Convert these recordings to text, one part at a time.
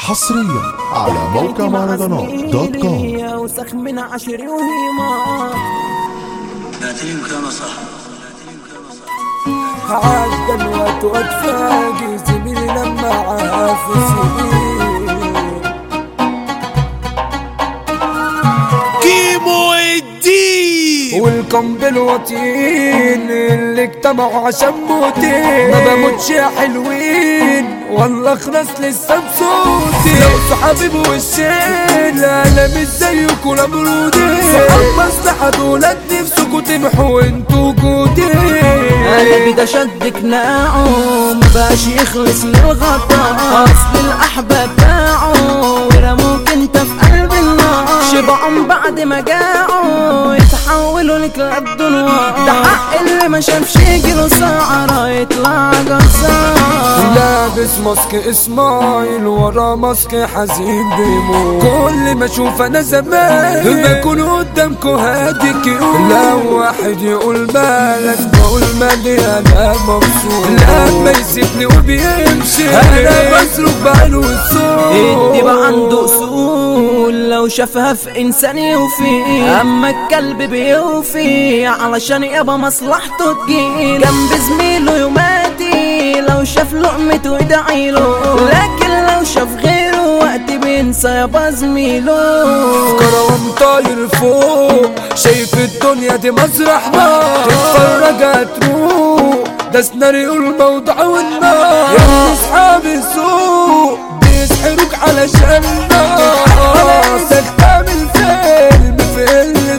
حصريا على موقع مهرجانات دوت كوم. وسخ من عشري وهيما ذاتي وكان صح عاش دلوقتي واتفاقي زميلي لما عافسي كيمو الدين والقنبل وطين اللي اجتمعوا عشان موتين ما بموتش يا حلوين والله اخلص لسه بصوتي لو صحابي بوشين انا مش زيكم ولا برودين صحاب مصلحة دولت نفسكوا تمحوا انتوا جودين قلبي ده شد قناعه مبقاش يخلص للغطاء اصل الاحباب باعوا ورموك انت في قلب النار شبعهم بعد ما جاعوا يتحولوا لكلاب دنوار ده حق اللي ما شافش يجيله ساعة يطلع جزار لابس ماسك اسماعيل ورا ماسك حزين بيموت كل ما اشوف انا زمان بكون قدامكوا هادي كيوت لو واحد يقول مالك بقول مالي انا مبسوط لما يسيبني وبيمشي انا بصرف بقاله الصوت الدبا عنده اصول لو شافها في انسان يوفي اما الكلب بيوفي علشان يابا مصلحته تجيل جنب زميله يوماتي لو شاف لقمته يدعيله لكن لو شاف غيره وقت بينسى يابا زميله كروان طاير فوق شايف الدنيا دي مسرح نار تتفرج هتروح ده سيناريو الموضوع والنار يا اصحاب السوق بيسحروك علشان ناسك تعمل فيلم في قلة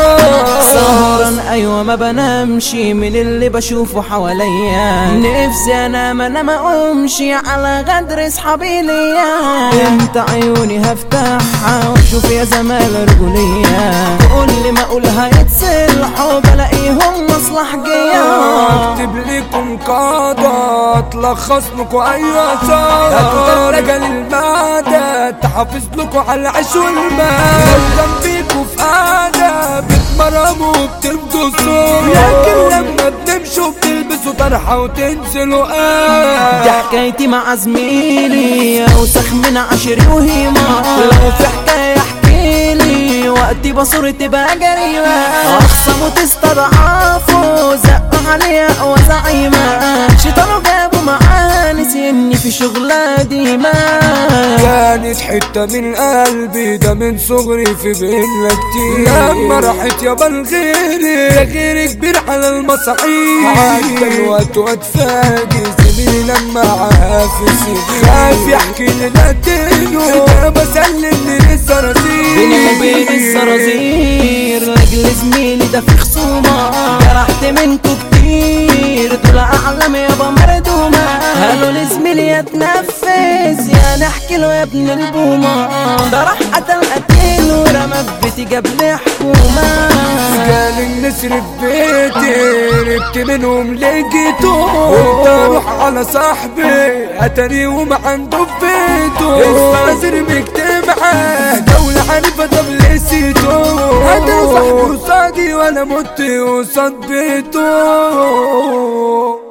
سهران ايوه ما بنامش من اللي بشوفه حواليا نفسي انام انا ما اقومشي على غدر اصحابي ليا انت عيوني هفتحها واشوف يا زمال رجولية كل ما اقولها يتصلحوا بلاقيهم مصلح جاية اكتب لكم قاعدة تلخص لكم اي اثار هتقدر رجل المعدة تحافظ لكم على العيش والمال لو جنبيكوا في قعدة بتمرموا وبتمدوا الصوت لكن لما بنمشوا بتلبسوا طرحة وتنزلوا دي حكايتي مع زميلي اوسخ من عشري وهيما لو في حكاية احكيلي وقتي بصورة تبقى جريمة اخصموا تستضعفوا زقوا عليا اقوى زعيمة شيطانوا جابوا معاه نسيني في شغلة ديما كانت حتة من قلبي ده من صغري في بينا كتير لما راحت يابا لغيري غيري كبير على المصاعيد عدى الوقت واتفاجئ زميلي لما عافسي خايف يحكي لنا اديله انا بسلم للزرازير بيني وبين الزرازير لاجل زميلي ده في خصومة جرحت منكو كتير دول اعلام يابا مردومة قالوا لزميلي يا تنفذ يا نحكي له يا ابن البومة ده راح قتل قتيل ورمى في بيتي جاب لي حكومة قال النسر في بيتي ربت منهم لقيته قلت اروح على صاحبي اتري وما عنده في بيته النسر مجتمعه دولة عنيفة طب لسيته هذا صاحبي قصادي وانا مت قصاد بيته